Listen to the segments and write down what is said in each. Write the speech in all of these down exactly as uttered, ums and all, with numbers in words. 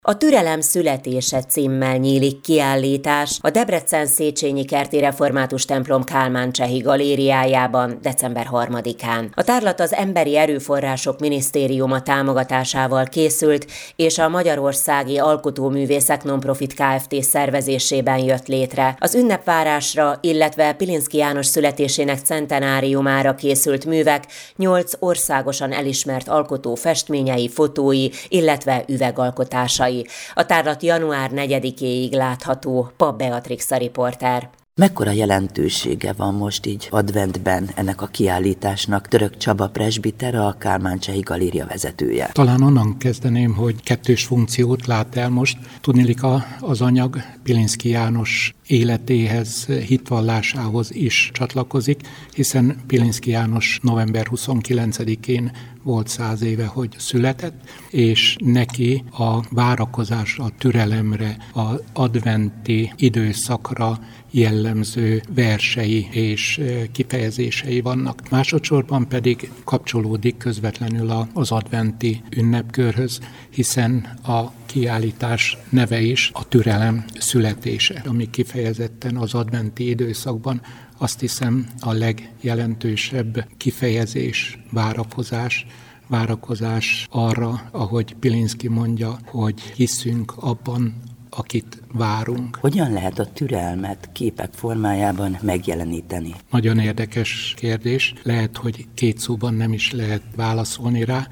A Türelem születése címmel nyílik kiállítás a Debrecen Széchenyi Kerti Református templom Kálmán-Csehi galériájában december harmadikán. A tárlat az Emberi Erőforrások Minisztériuma támogatásával készült, és a Magyarországi Alkotóművészek Nonprofit Kft. Szervezésében jött létre. Az ünnepvárásra, illetve Pilinszky János születésének centenáriumára készült művek nyolc országosan elismert alkotó festményei, fotói, illetve üvegalkotásai. A tárlat január negyedikéig látható. Papp Beatrix a riporter. Mekkora jelentősége van most így adventben ennek a kiállításnak? Török Csaba presbiter, a Kálmán-Csehi Galéria vezetője. Talán onnan kezdeném, hogy kettős funkciót lát el most. Tudniillik, az anyag Pilinszky János életéhez, hitvallásához is csatlakozik, hiszen Pilinszky János november huszonkilencedikén volt száz éve, hogy született, és neki a várakozásra, a türelemre, az adventi időszakra jellemző versei és kifejezései vannak. Másodszorban pedig kapcsolódik közvetlenül az adventi ünnepkörhöz, hiszen a kiállítás neve is a türelem születése, ami kifejezetten az adventi időszakban azt hiszem a legjelentősebb kifejezés, várakozás, várakozás arra, ahogy Pilinszky mondja, hogy hiszünk abban, akit várunk. Hogyan lehet a türelmet képek formájában megjeleníteni? Nagyon érdekes kérdés. Lehet, hogy két szóban nem is lehet válaszolni rá,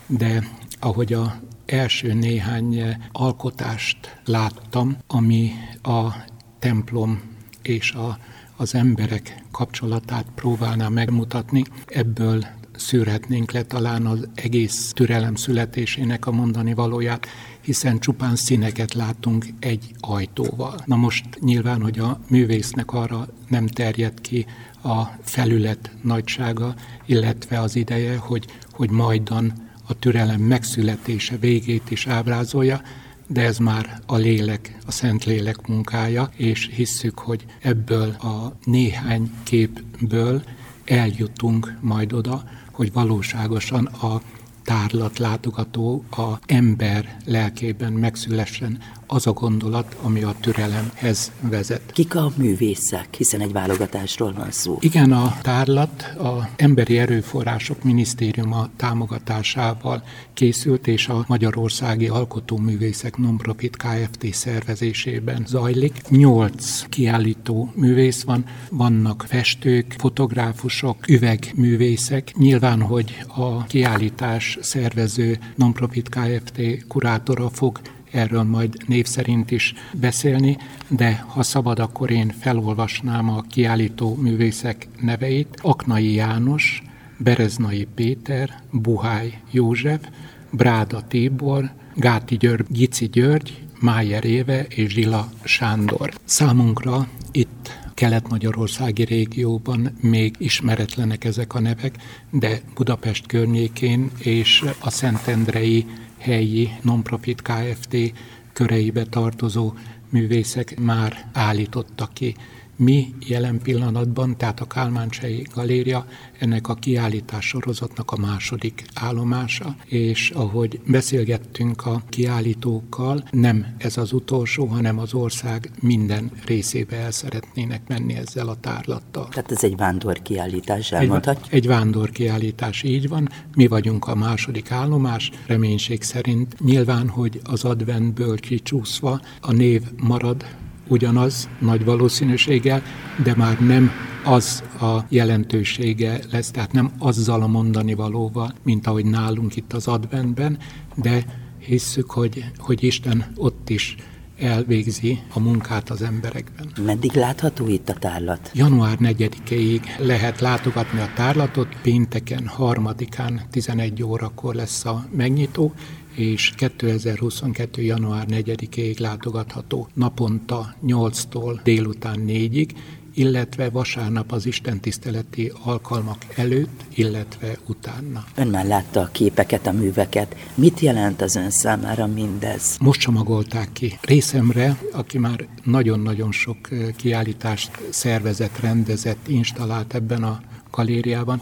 de ahogy a első néhány alkotást láttam, ami a templom és a, az emberek kapcsolatát próbálná megmutatni, ebből szűrhetnénk le talán az egész türelem születésének a mondani valóját, hiszen csupán színeket látunk egy ajtóval. Na most nyilván, hogy a művésznek arra nem terjed ki a felület nagysága, illetve az ideje, hogy, hogy majdan a türelem megszületése végét is ábrázolja, de ez már a lélek, a Szentlélek munkája, és hisszük, hogy ebből a néhány képből eljutunk majd oda, hogy valóságosan a tárlat látogató, a ember lelkében megszülessen az a gondolat, ami a türelemhez vezet. Kik a művészek, hiszen egy válogatásról van szó? Igen, a tárlat az Emberi Erőforrások Minisztériuma támogatásával készült, és a Magyarországi Alkotóművészek Nonprofit Kft. Szervezésében zajlik. Nyolc kiállító művész van, vannak festők, fotográfusok, üvegművészek. Nyilván, hogy a kiállítás szervező Nonprofit Kft. Kurátora fog erről majd név szerint is beszélni, de ha szabad, akkor én felolvasnám a kiállító művészek neveit. Aknai János, Bereznai Péter, Buhály József, Bráda Tibor, Gáti György, Gici György, Májer Éve és Zsila Sándor. Számunkra itt kelet-magyarországi régióban még ismeretlenek ezek a nevek, de Budapest környékén és a szentendrei helyi Nonprofit Kft. Köreibe tartozó művészek már állítottak ki. Mi jelen pillanatban, tehát a Kálmán-Csehi Galéria ennek a kiállítás sorozatnak a második állomása, és ahogy beszélgettünk a kiállítókkal, nem ez az utolsó, hanem az ország minden részébe el szeretnének menni ezzel a tárlattal. Tehát ez egy vándorkiállítás, elmondhatjuk? Egy, egy vándorkiállítás, így van. Mi vagyunk a második állomás, reménység szerint. Nyilván, hogy az adventből kicsúszva a név marad ugyanaz nagy valószínűséggel, de már nem az a jelentősége lesz, tehát nem azzal a mondani valóval, mint ahogy nálunk itt az adventben, de hisszük, hogy, hogy Isten ott is elvégzi a munkát az emberekben. Meddig látható itt a tárlat? január negyedikéig lehet látogatni a tárlatot, pénteken, harmadikán, tizenegy órakor lesz a megnyitó, és kétezer-huszonkettő. január negyedikéig látogatható naponta nyolctól délután négyig, illetve vasárnap az istentiszteleti alkalmak előtt, illetve utána. Ön már látta a képeket, a műveket. Mit jelent az ön számára mindez? Most csomagolták ki. Részemre, aki már nagyon-nagyon sok kiállítást szervezett, rendezett, installált ebben a galériában,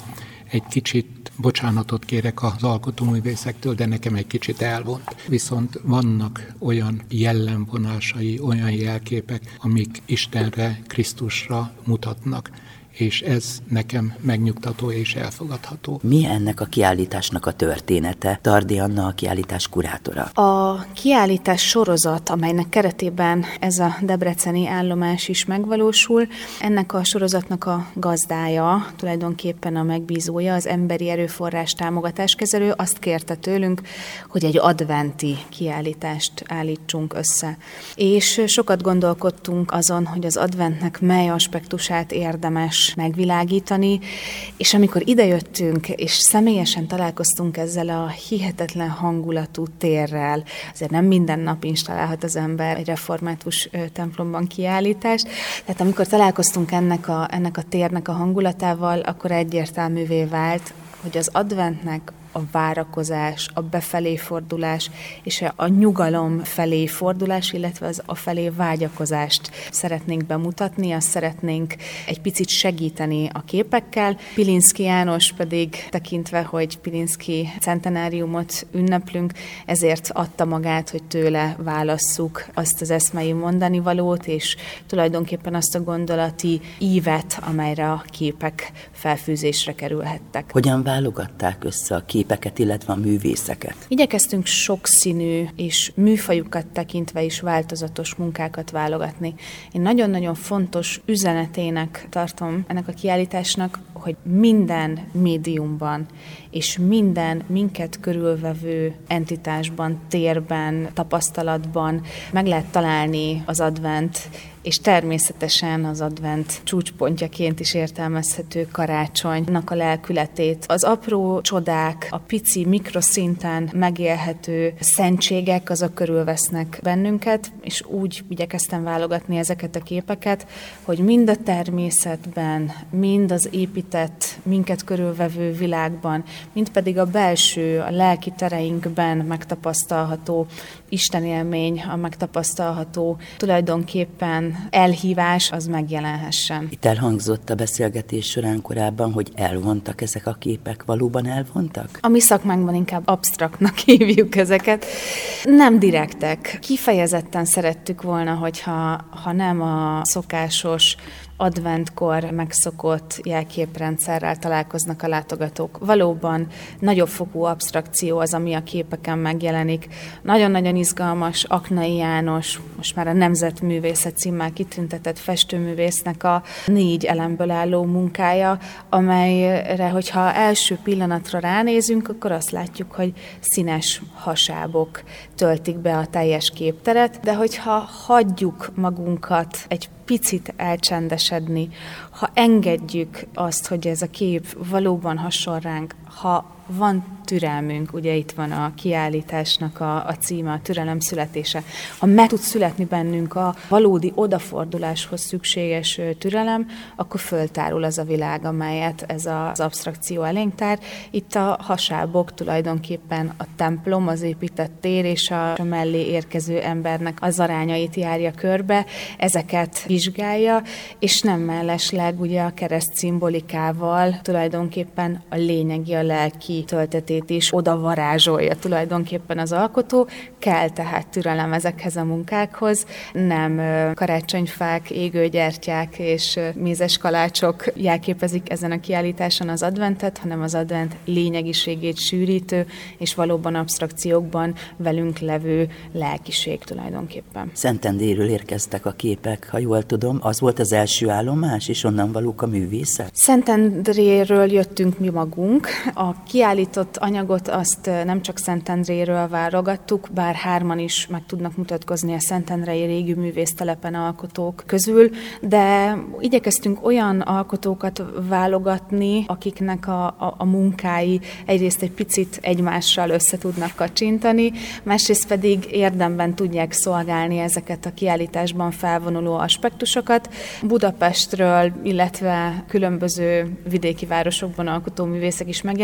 egy kicsit, bocsánatot kérek az alkotóművészektől, de nekem egy kicsit elvont. Viszont vannak olyan jellemvonásai, olyan jelképek, amik Istenre, Krisztusra mutatnak, és ez nekem megnyugtató és elfogadható. Mi ennek a kiállításnak a története? Tardi Anna a kiállítás kurátora. A kiállítás sorozat, amelynek keretében ez a debreceni állomás is megvalósul, ennek a sorozatnak a gazdája, tulajdonképpen a megbízója, az Emberi Erőforrás Támogatáskezelő azt kérte tőlünk, hogy egy adventi kiállítást állítsunk össze. És sokat gondolkodtunk azon, hogy az adventnek mely aspektusát érdemes megvilágítani, és amikor idejöttünk, és személyesen találkoztunk ezzel a hihetetlen hangulatú térrel, azért nem minden nap installálhat az ember egy református templomban kiállítást, tehát amikor találkoztunk ennek a, ennek a térnek a hangulatával, akkor egyértelművé vált, hogy az adventnek a várakozás, a befelé fordulás és a nyugalom felé fordulás, illetve az afelé vágyakozást szeretnénk bemutatni, azt szeretnénk egy picit segíteni a képekkel. Pilinszky János pedig tekintve, hogy Pilinszky centenáriumot ünneplünk, ezért adta magát, hogy tőle válasszuk azt az eszmei mondanivalót, és tulajdonképpen azt a gondolati ívet, amelyre a képek felfűzésre kerülhettek. Hogyan válogatták össze a képeket, illetve a művészeket? Igyekeztünk sokszínű és műfajukat tekintve is változatos munkákat válogatni. Én nagyon-nagyon fontos üzenetének tartom ennek a kiállításnak, hogy minden médiumban és minden minket körülvevő entitásban, térben, tapasztalatban meg lehet találni az advent, és természetesen az advent csúcspontjaként is értelmezhető karácsonynak a lelkületét. Az apró csodák, a pici mikroszinten megélhető szentségek, azok körülvesznek bennünket, és úgy igyekeztem válogatni ezeket a képeket, hogy mind a természetben, mind az épített, minket körülvevő világban, mind pedig a belső, a lelki tereinkben megtapasztalható istenélmény, a megtapasztalható tulajdonképpen elhívás, az megjelenhessen. Itt elhangzott a beszélgetés során korábban, hogy elvontak ezek a képek. Valóban elvontak? A mi szakmánkban inkább absztraktnak hívjuk ezeket. Nem direktek. Kifejezetten szerettük volna, hogyha ha nem a szokásos adventkor megszokott jelképrendszerrel találkoznak a látogatók. Valóban nagyobb fokú absztrakció az, ami a képeken megjelenik. Nagyon-nagyon izgalmas Aknai János, most már a Nemzetművészet címmel kitüntetett festőművésznek a négy elemből álló munkája, amelyre, hogyha első pillanatra ránézünk, akkor azt látjuk, hogy színes hasábok töltik be a teljes képteret, de hogyha hagyjuk magunkat egy picit elcsendesedni, ha engedjük azt, hogy ez a kép valóban hasonl ránk, ha van türelmünk, ugye itt van a kiállításnak a, a címe, a türelem születése. Ha meg tud születni bennünk a valódi odaforduláshoz szükséges türelem, akkor föltárul az a világ, amelyet ez az absztrakció elénk tár. Itt a hasábok tulajdonképpen a templom, az épített tér és a mellé érkező embernek az arányait járja körbe, ezeket vizsgálja, és nem mellesleg ugye a kereszt szimbolikával tulajdonképpen a lényegi, a lelki töltetét is oda varázsolja tulajdonképpen az alkotó. Kell tehát türelem ezekhez a munkákhoz. Nem karácsonyfák, égőgyertyák és mézes kalácsok jelképezik ezen a kiállításon az adventet, hanem az advent lényegiségét sűrítő és valóban absztrakciókban velünk levő lelkiség tulajdonképpen. Szentendréről érkeztek a képek, ha jól tudom. Az volt az első állomás, és onnan valók a művészek? Szentendréről jöttünk mi magunk. A kiállított anyagot azt nem csak Szentendréről válogattuk, bár hárman is meg tudnak mutatkozni a szentendrei régi művésztelepen alkotók közül, de igyekeztünk olyan alkotókat válogatni, akiknek a, a, a munkái egyrészt egy picit egymással össze tudnak kacsintani, másrészt pedig érdemben tudják szolgálni ezeket a kiállításban felvonuló aspektusokat. Budapestről, illetve különböző vidéki városokban alkotó művészek is megjelennek,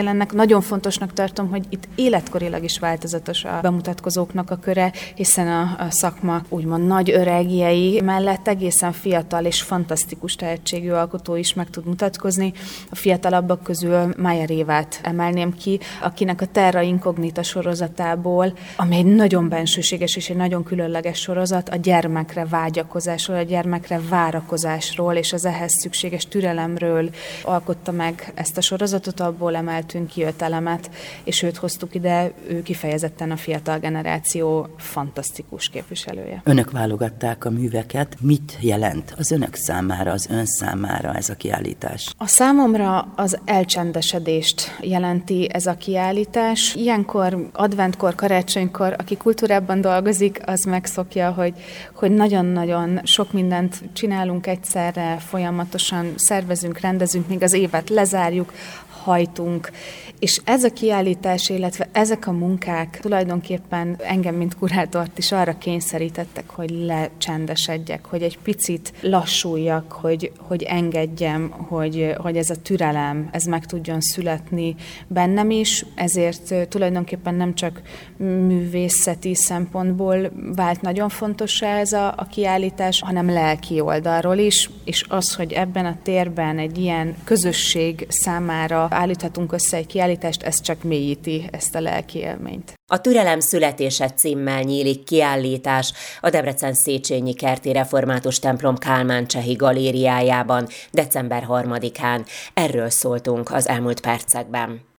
megjelennek. Nagyon fontosnak tartom, hogy itt életkorilag is változatos a bemutatkozóknak a köre, hiszen a, a szakma úgymond nagy öregjei mellett egészen fiatal és fantasztikus tehetségű alkotó is meg tud mutatkozni. A fiatalabbak közül Májer Évát emelném ki, akinek a Terra Incognita sorozatából, ami egy nagyon bensőséges és egy nagyon különleges sorozat, a gyermekre vágyakozásról, a gyermekre várakozásról és az ehhez szükséges türelemről alkotta meg ezt a sorozatot, abból emeltünk ki öt elemet, és őt hoztuk ide, ő kifejezetten a fiatal generáció fantasztikus képviselője. Önök válogatták a műveket. Mit jelent az önök számára, az ön számára ez a kiállítás? A számomra az elcsendesedést jelenti ez a kiállítás. Ilyenkor, adventkor, karácsonykor, aki kultúrában dolgozik, az megszokja, hogy, hogy nagyon-nagyon sok mindent csinálunk egyszerre, folyamatosan szervezünk, rendezünk, még az évet lezárjuk, hajtunk, és ez a kiállítás, illetve ezek a munkák tulajdonképpen engem, mint kurátort is arra kényszerítettek, hogy lecsendesedjek, hogy egy picit lassuljak, hogy, hogy engedjem, hogy, hogy ez a türelem, ez meg tudjon születni bennem is, ezért tulajdonképpen nem csak művészeti szempontból vált nagyon fontossá ez a, a kiállítás, hanem lelki oldalról is, és az, hogy ebben a térben egy ilyen közösség számára állíthatunk össze egy kiállítást, ez csak mélyíti ezt a lelki élményt. A Türelem születése címmel nyílik kiállítás a Debrecen Széchenyi Kerti Református templom Kálmán Csehi galériájában december harmadikán. Erről szóltunk az elmúlt percekben.